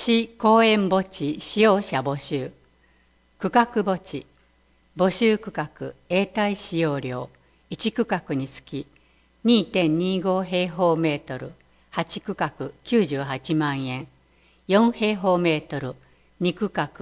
市公園墓地使用者募集。区画墓地。募集区画永代使用料。1区画につき 2.25 平方メートル。8区画98万円。4平方メートル。2区画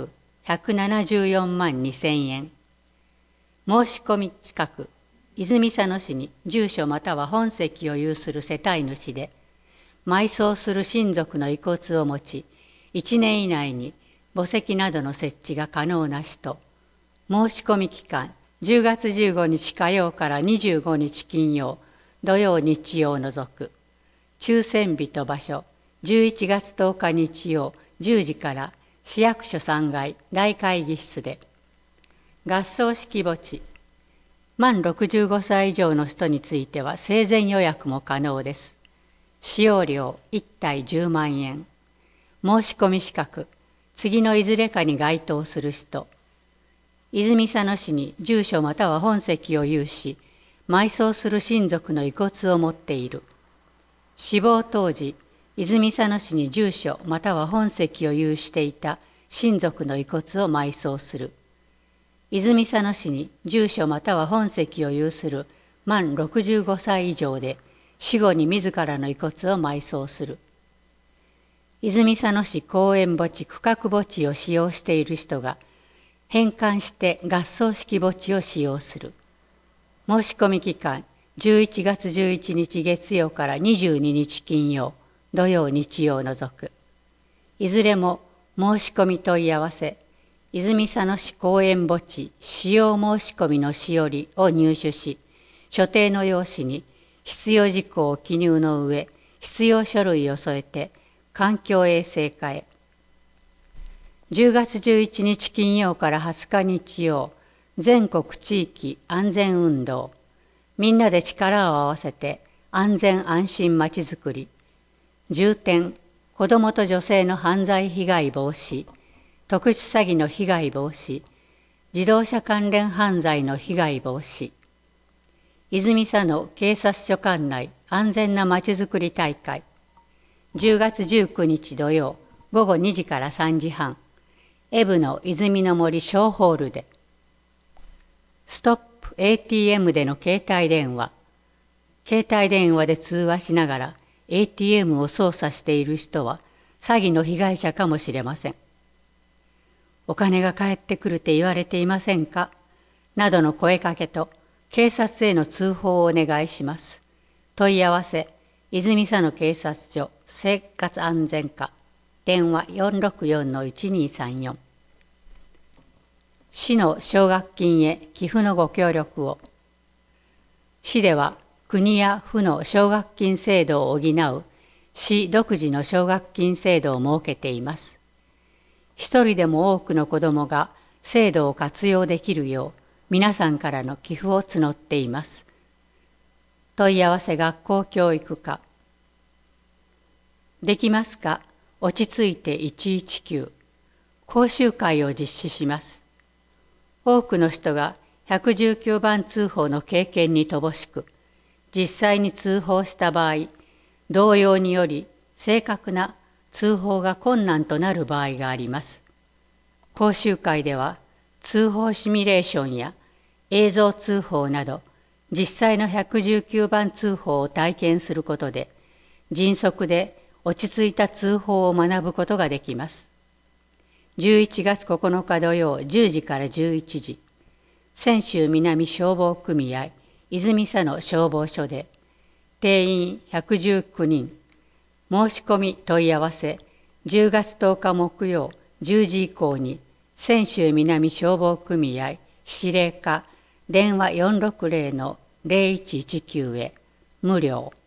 174万2000円。申し込み近く。泉佐野市に住所または本籍を有する世帯主で、埋葬する親族の遺骨を持ち、1年以内に墓石などの設置が可能な人。申し込み期間、10月15日火曜から25日金曜、土曜日曜を除く。抽選日と場所、11月10日日曜10時から市役所3階大会議室で。合葬式墓地。満65歳以上の人については生前予約も可能です。使用料1体10万円。申し込み資格、次のいずれかに該当する人。泉佐野市に住所または本籍を有し、埋葬する親族の遺骨を持っている。死亡当時、泉佐野市に住所または本籍を有していた親族の遺骨を埋葬する。泉佐野市に住所または本籍を有する満65歳以上で、死後に自らの遺骨を埋葬する。泉佐野市公園墓地区画墓地を使用している人が、返還して合葬式墓地を使用する。申し込み期間、11月11日月曜から22日金曜、土曜日曜を除く。いずれも申し込み問い合わせ、泉佐野市公園墓地使用申し込みのしおりを入手し、所定の用紙に必要事項を記入の上、必要書類を添えて、環境衛生課へ。10月11日金曜から20日日曜、全国地域安全運動。みんなで力を合わせて安全安心まちづくり。重点、子どもと女性の犯罪被害防止、特殊詐欺の被害防止、自動車関連犯罪の被害防止。泉佐野警察署管内安全なまちづくり大会。10月19日土曜午後2時から3時半、エブの泉の森小ホールで。ストップ ATM での携帯電話。携帯電話で通話しながら ATM を操作している人は詐欺の被害者かもしれません。お金が返ってくるって言われていませんかなどの声かけと警察への通報をお願いします。問い合わせ、泉佐野警察署生活安全課、電話 464-1234。市の奨学金へ寄付のご協力を。市では国や府の奨学金制度を補う市独自の奨学金制度を設けています。一人でも多くの子どもが制度を活用できるよう皆さんからの寄付を募っています。問い合わせ学校教育課。できますか？落ち着いて119。講習会を実施します。多くの人が119番通報の経験に乏しく、実際に通報した場合、動揺により正確な通報が困難となる場合があります。講習会では、通報シミュレーションや映像通報など、実際の119番通報を体験することで、迅速で落ち着いた通報を学ぶことができます。11月9日土曜10時から11時、泉州南消防組合泉佐野消防署で、定員119人、申し込み問い合わせ、10月10日木曜10時以降に、泉州南消防組合司令課電話460-0119へ無料。